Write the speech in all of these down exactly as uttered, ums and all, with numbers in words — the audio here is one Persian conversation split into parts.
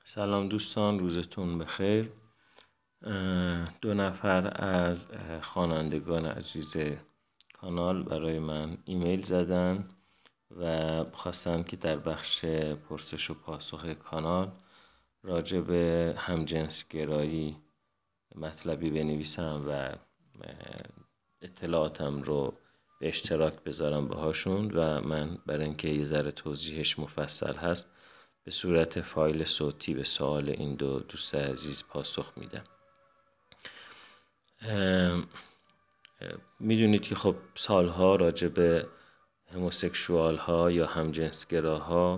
سلام دوستان، روزتون بخیر. دو نفر از خوانندگان عزیز کانال برای من ایمیل زدن و خواستن که در بخش پرسش و پاسخ کانال راجع به همجنسگرایی مطلبی بنویسم و اطلاعاتم رو به اشتراک بذارم باهاشون و من برای اینکه یه ذره توضیحش مفصل هست به صورت فایل صوتی به سوال این دو دوست عزیز پاسخ میدم. میدونید که خب سالها راجع به هموسکشوال ها یا همجنسگراها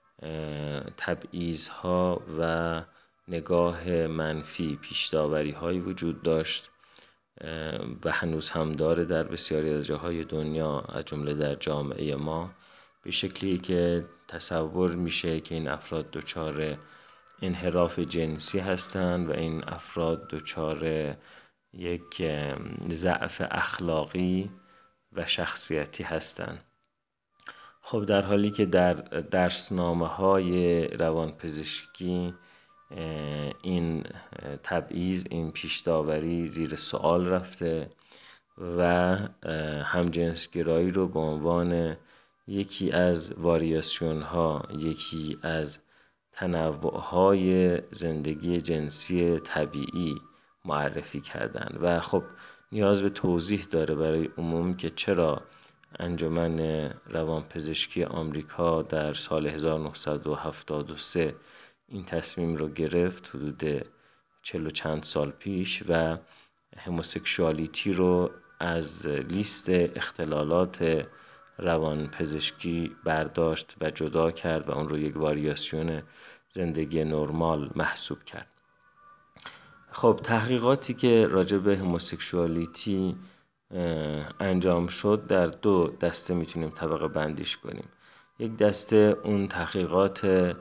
تبعیض ها و نگاه منفی پیش‌داوری هایی وجود داشت و هنوز هم داره در بسیاری از جاهای دنیا، از جمله در جامعه ما، به شکلی که تصور میشه که این افراد دچار انحراف جنسی هستند و این افراد دچار یک ضعف اخلاقی و شخصیتی هستند. خب در حالی که در درسنامه های روانپزشکی این تبعیض، این پیش‌داوری زیر سوال رفته و همجنسگرایی رو به عنوان یکی از واریاسیون ها، یکی از تنوع های زندگی جنسی طبیعی معرفی کردن و خب نیاز به توضیح داره برای عموم که چرا انجمن روانپزشکی آمریکا در سال هزار و نهصد و هفتاد و سه این تصمیم رو گرفت، حدود چل و چند سال پیش، و هموسکشوالیتی رو از لیست اختلالات روانپزشکی برداشت و جدا کرد و اون رو یک واریاسیون زندگی نرمال محسوب کرد. خب تحقیقاتی که راجع به هموسکشوالیتی انجام شد در دو دسته میتونیم طبقه بندیش کنیم. یک دسته اون تحقیقات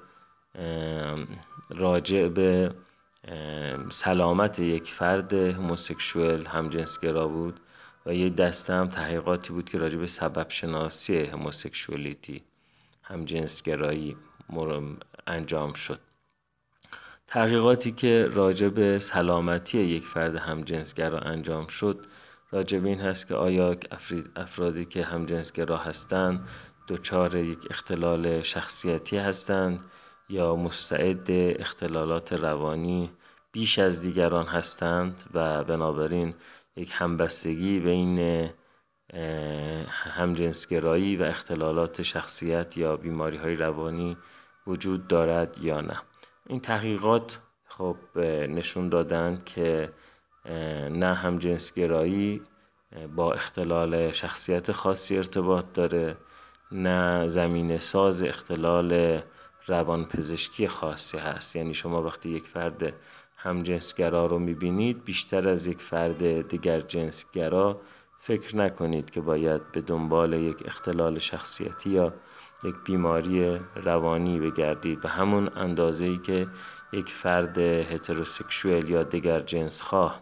راجع به سلامت یک فرد هموسکشوال همجنسگرا بود و یک دسته هم تحقیقاتی بود که راجع به سبب شناسی هموسکشوالیتی همجنسگرایی انجام شد. تحقیقاتی که راجع به سلامتی یک فرد همجنسگرا انجام شد راجع به این هست که آیا افرادی که همجنسگرا هستند دچار یک اختلال شخصیتی هستند یا مستعد اختلالات روانی بیش از دیگران هستند و بنابراین یک همبستگی بین همجنسگرایی و اختلالات شخصیت یا بیماری‌های روانی وجود دارد یا نه. این تحقیقات خب نشون دادند که نه همجنسگرایی با اختلال شخصیت خاصی ارتباط داره، نه زمینه ساز اختلال روانپزشکی خاصی هست. یعنی شما وقتی یک فرد همجنسگرا رو میبینید بیشتر از یک فرد دیگر جنسگرا فکر نکنید که باید به دنبال یک اختلال شخصیتی یا یک بیماری روانی بگردید به همون اندازه‌ای که یک فرد هتروسکشوال یا دیگر جنس خواه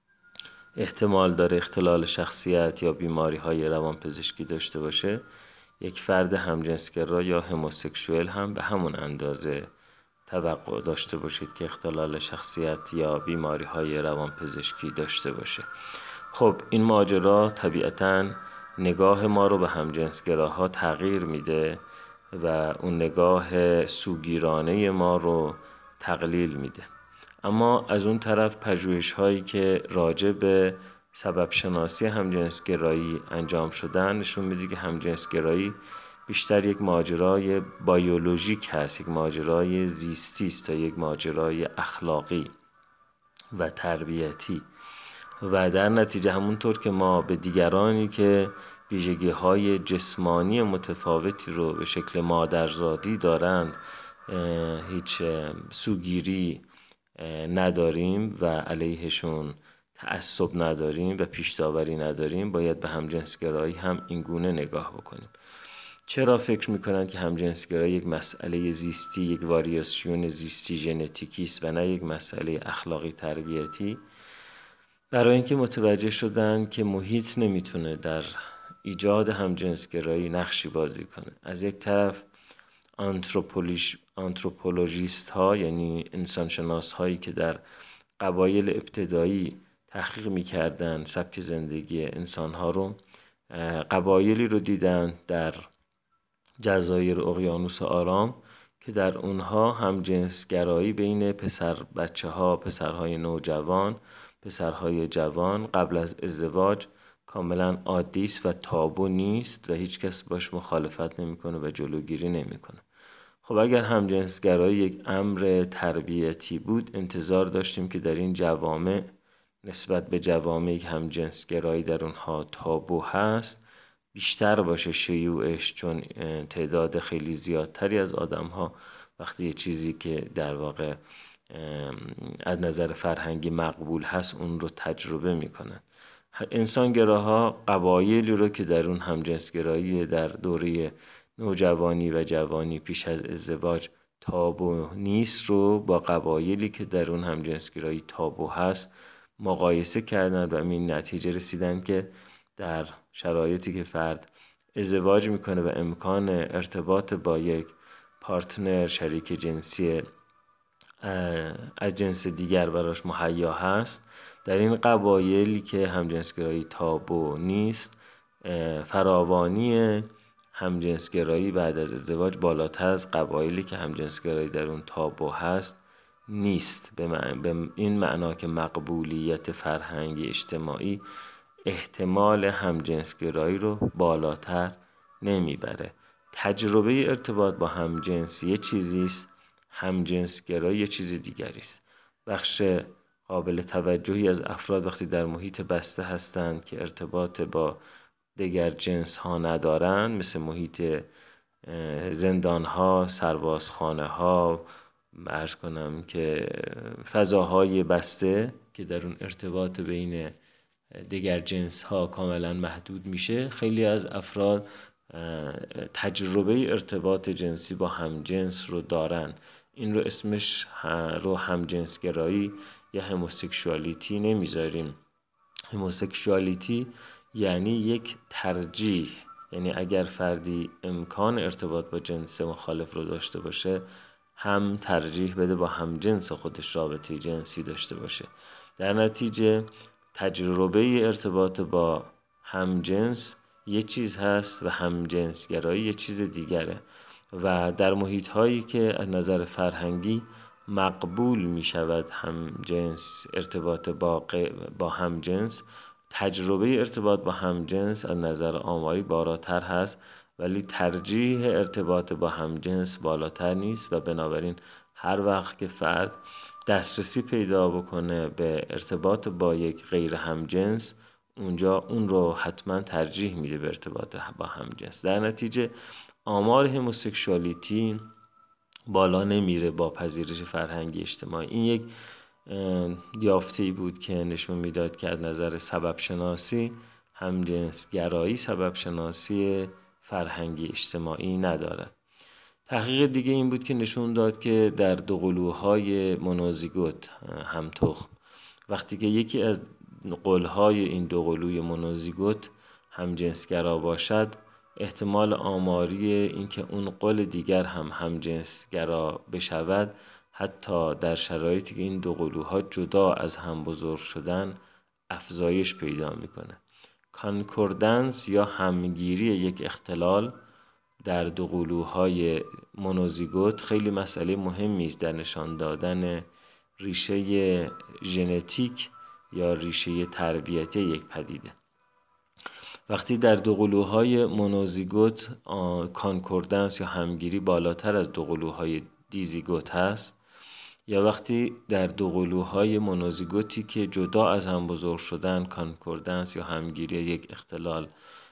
احتمال داره اختلال شخصیت یا بیماری های روانپزشکی داشته باشه، یک فرد همجنسگرا یا هموسکشوال هم به همون اندازه توقع داشته باشید که اختلال شخصیت یا بیماری های روانپزشکی داشته باشه. خب این ماجرا طبیعتاً نگاه ما رو به همجنسگراها تغییر میده و اون نگاه سوگیرانه ما رو تقلیل میده. اما از اون طرف پژوهش هایی که راجع به سبب شناسی همجنسگرایی انجام شدن نشون میده که همجنسگرایی بیشتر یک ماجرای بیولوژیک هست، یک ماجرای زیستی است تا یک ماجرای اخلاقی و تربیتی و در نتیجه همونطور که ما به دیگرانی که ویژگی های جسمانی متفاوتی رو به شکل مادرزادی دارند هیچ سوگیری نداریم و علیهشون تعصب نداریم و پیش‌داوری نداریم، باید به همجنسگرایی هم این گونه نگاه بکنیم. چرا فکر میکنن که همجنسگرایی یک مسئله زیستی، یک واریاسیون زیستی ژنتیکی است و نه یک مسئله اخلاقی تربیتی؟ برای اینکه متوجه شدن که محیط نمیتونه در ایجاد همجنسگرایی نقشی بازی کنه. از یک طرف آنتروپولوژیست ها، یعنی انسانشناس هایی که در قبایل ابتدایی تحقیق میکردن سبک زندگی انسان ها رو، قبایلی رو دیدن در جزایر اقیانوس آرام که در اونها هم جنسگرایی بین پسر بچه ها، پسرهای نوجوان، پسرهای جوان قبل از ازدواج کاملا عادی است و تابو نیست و هیچ کس باش مخالفت نمیکنه و جلوگیری نمیکنه. خب اگر همجنسگرایی یک امر تربیتی بود، انتظار داشتیم که در این جوامع نسبت به جوامعی که همجنسگرایی در اونها تابو هست بیشتر باشه شیوعش، چون تعداد خیلی زیادتری از آدم ها وقتی یه چیزی که در واقع از نظر فرهنگی مقبول هست اون رو تجربه میکنن. انسانگراها قبایلی رو که در اون همجنسگرایی در دوره نوجوانی و جوانی پیش از ازدواج تابو نیست رو با قبایلی که در اون همجنسگرایی تابو هست مقایسه کردن و این نتیجه رسیدن که در شرایطی که فرد ازدواج میکنه و امکان ارتباط با یک پارتنر، شریک جنسی از جنس دیگر براش مهیا هست، در این قبایلی که همجنسگرایی تابو نیست فراوانی همجنسگرایی بعد از ازدواج بالاتر از قبایلی که همجنسگرایی در اون تابو هست نیست. به, معنی به این معنا که مقبولیت فرهنگی اجتماعی احتمال همجنسگرایی رو بالاتر نمیبره. تجربه ارتباط با همجنس یه چیزیست، همجنسگرایی یه چیز دیگری است. بخش قابل توجهی از افراد وقتی در محیط بسته هستند که ارتباط با دیگر جنس ها ندارن، مثل محیط زندان ها، سربازخانه ها، عرض کنم که فضاهای بسته که در اون ارتباط بین دیگر جنس ها کاملا محدود میشه، خیلی از افراد تجربه ارتباط جنسی با همجنس رو دارن. این رو اسمش رو همجنسگرایی یا هموسکشوالیتی نمیذاریم. هموسکشوالیتی یعنی یک ترجیح، یعنی اگر فردی امکان ارتباط با جنس مخالف رو داشته باشه هم ترجیح بده با همجنس خودش رابطه جنسی داشته باشه. در نتیجه تجربه ارتباط با همجنس یه چیز هست و همجنسگرایی یه چیز دیگره و در محیط هایی که از نظر فرهنگی مقبول می شود همجنس ارتباط با, با همجنس، تجربه ارتباط با همجنس از نظر آماری بالاتر هست ولی ترجیح ارتباط با همجنس بالاتر نیست و بنابراین هر وقت که فرد دسترسی پیدا بکنه به ارتباط با یک غیر همجنس اونجا اون رو حتما ترجیح میده به ارتباط با همجنس. در نتیجه آمار هموسکشوالیتی بالا نمیره با پذیرش فرهنگی اجتماعی. این یک یافته‌ای بود که نشون میداد که از نظر سبب شناسی همجنسگرایی سبب شناسی فرهنگی اجتماعی ندارد. تحقیق دیگه این بود که نشون داد که در دوقلوهای مونوزیگوت همتخم وقتی که یکی از قلهای این دوقلوی مونوزیگوت همجنسگرا باشد، احتمال آماری این که اون قل دیگر هم همجنسگرا بشود حتی در شرایطی که این دوقلوها جدا از هم بزرگ شدن افزایش پیدا میکنه. کانکوردنس یا همگیری یک اختلال در دوقلوهای مونوزیگوت خیلی مسئله مهمی است در نشان دادن ریشه ژنتیک یا ریشه تربیتی یک پدیده. وقتی در دوقلوهای مونوزیگوت کانکوردنس یا همگیری بالاتر از دوقلوهای دیزیگوت هست، یا وقتی در دوقلوهای مونوزیگوتی که جدا از هم بزرگ شدن کانکوردنس یا همگیری یک اختلال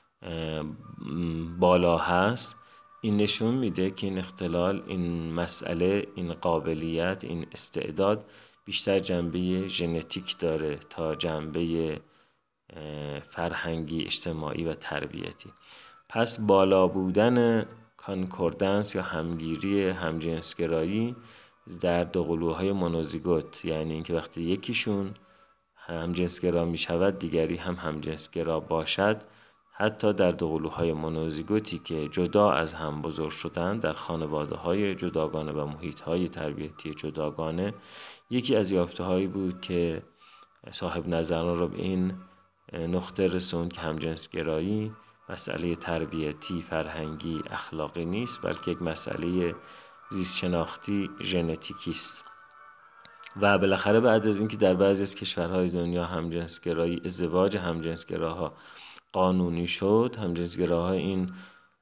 بالا هست، این نشون میده که این اختلال، این مسئله، این قابلیت، این استعداد بیشتر جنبه ژنتیک داره تا جنبه فرهنگی اجتماعی و تربیتی. پس بالا بودن کانکوردنس یا همگیری همجنسگرایی در دوقلوهای مونوزیگوت، یعنی اینکه وقتی یکیشون همجنسگرا می شود دیگری هم همجنسگرا باشد، حتی در دوقلوهای مونوزیگوتی که جدا از هم بزرگ شدند در خانواده‌های جداگانه و محیط‌های تربیتی جداگانه، یکی از یافته‌هایی بود که صاحب نظران را به این نقطه رسوند که همجنسگرایی مسئله تربیتی، فرهنگی، اخلاقی نیست، بلکه یک مسئله زیست شناختی، ژنتیکی است. و بالاخره بعد از اینکه در بعضی از کشورهای دنیا همجنسگرایی، ازدواج همجنسگراها قانونی شد، همجنسگراها این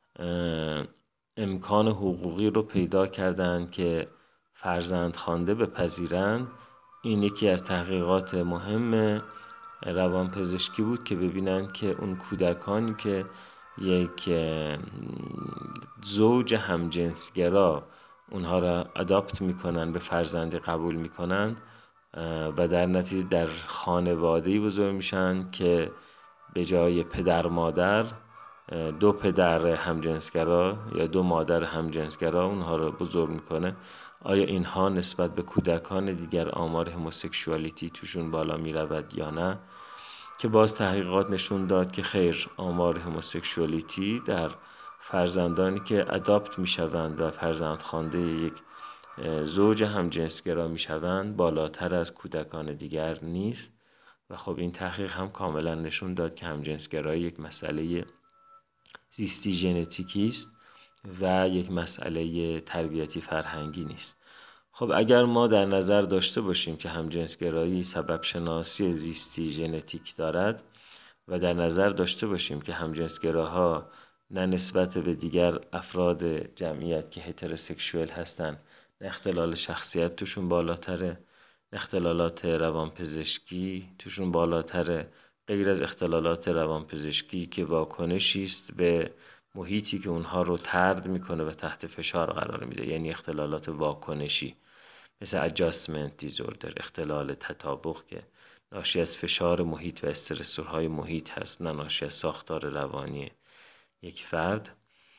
امکان حقوقی رو پیدا کردند که فرزند خوانده بپذیرند. این یکی از تحقیقات مهم روانپزشکی بود که ببینن که اون کودکانی که یک زوج همجنسگرا اونها را اداپت میکنن، به فرزندی قبول میکنن و در نتیجه در خانواده‌ای بزرگ میشن که به جای پدر مادر دو پدر همجنسگرا یا دو مادر همجنسگرا اونها رو بزرگ میکنه، آیا اینها نسبت به کودکان دیگر آمار هموسکشوالیتی توشون بالا میرود یا نه؟ که باز تحقیقات نشون داد که خیر، آمار هموسکشوالیتی در فرزندانی که اداپت میشوند و فرزند خوانده یک زوج همجنسگرا میشوند بالاتر از کودکان دیگر نیست. و خب این تحقیق هم کاملا نشون داد که همجنسگرایی یک مسئله زیستی ژنتیکی است و یک مسئله تربیتی فرهنگی نیست. خب اگر ما در نظر داشته باشیم که همجنسگرایی سبب شناسی زیستی ژنتیک دارد و در نظر داشته باشیم که همجنسگراها نه نسبت به دیگر افراد جمعیت که هتروسکشوال هستن نه اختلال شخصیت توشون بالاتره، اختلالات روانپزشکی توشون بالاتره، غیر از اختلالات روانپزشکی که واکنشی است به محیطی که اونها رو طرد میکنه و تحت فشار قرار میده، یعنی اختلالات واکنشی مثل adjustment disorder، اختلال تطابق که ناشی از فشار محیط و استرسورهای محیط هست، نه ناشی از ساختار روانی یک فرد.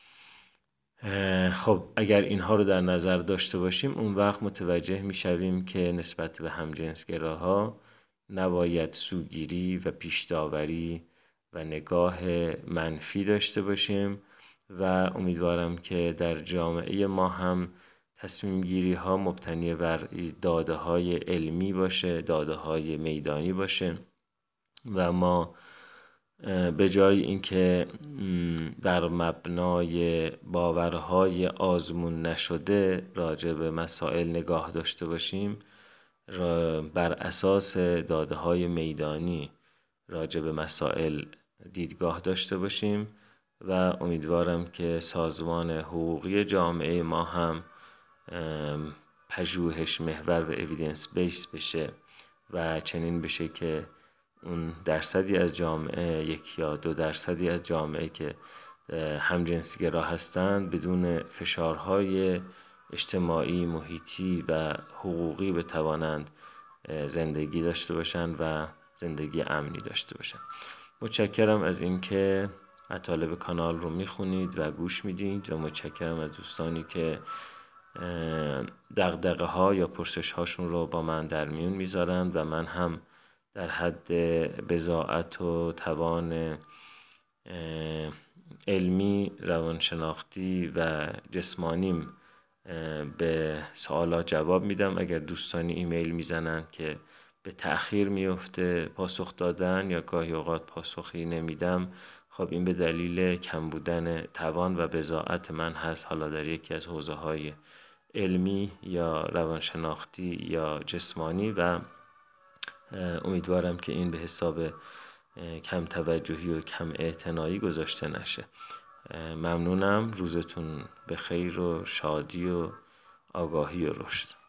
خب اگر اینها رو در نظر داشته باشیم، اون وقت متوجه میشویم که نسبت به همجنسگراها نباید سوگیری و پیش‌داوری و نگاه منفی داشته باشیم و امیدوارم که در جامعه ما هم تصمیم گیری ها مبتنی بر داده های علمی باشه، داده های میدانی باشه و ما به جای اینکه بر مبنای باورهای آزمون نشده راجع به مسائل نگاه داشته باشیم، بر اساس داده های میدانی راجع به مسائل دیدگاه داشته باشیم و امیدوارم که سازمان حقوقی جامعه ما هم پژوهش محور و اویدنس بیس بشه و چنین بشه که اون درصدی از جامعه، یک یا دو درصدی از جامعه که همجنسگرا هستند بدون فشارهای اجتماعی، محیطی و حقوقی بتوانند زندگی داشته باشند و زندگی امنی داشته باشند. متشکرم از اینکه مطالب کانال رو میخونید و گوش میدید و متشکرم از دوستانی که دغدغه ها یا پرسش هاشون رو با من در میون میذارند و من هم در حد بضاعت و توان علمی، روانشناختی و جسمانیم به سوالات جواب میدم. اگر دوستانی ایمیل میزنن که به تأخیر میفته پاسخ دادن یا گاهی اوقات پاسخی نمیدم، خب این به دلیل کم بودن توان و بضاعت من هست، حالا در یکی از حوزه های علمی یا روانشناختی یا جسمانی، و امیدوارم که این به حساب کم توجهی و کم اعتنایی گذاشته نشه. ممنونم. روزتون به خیر و شادی و آگاهی و رشد.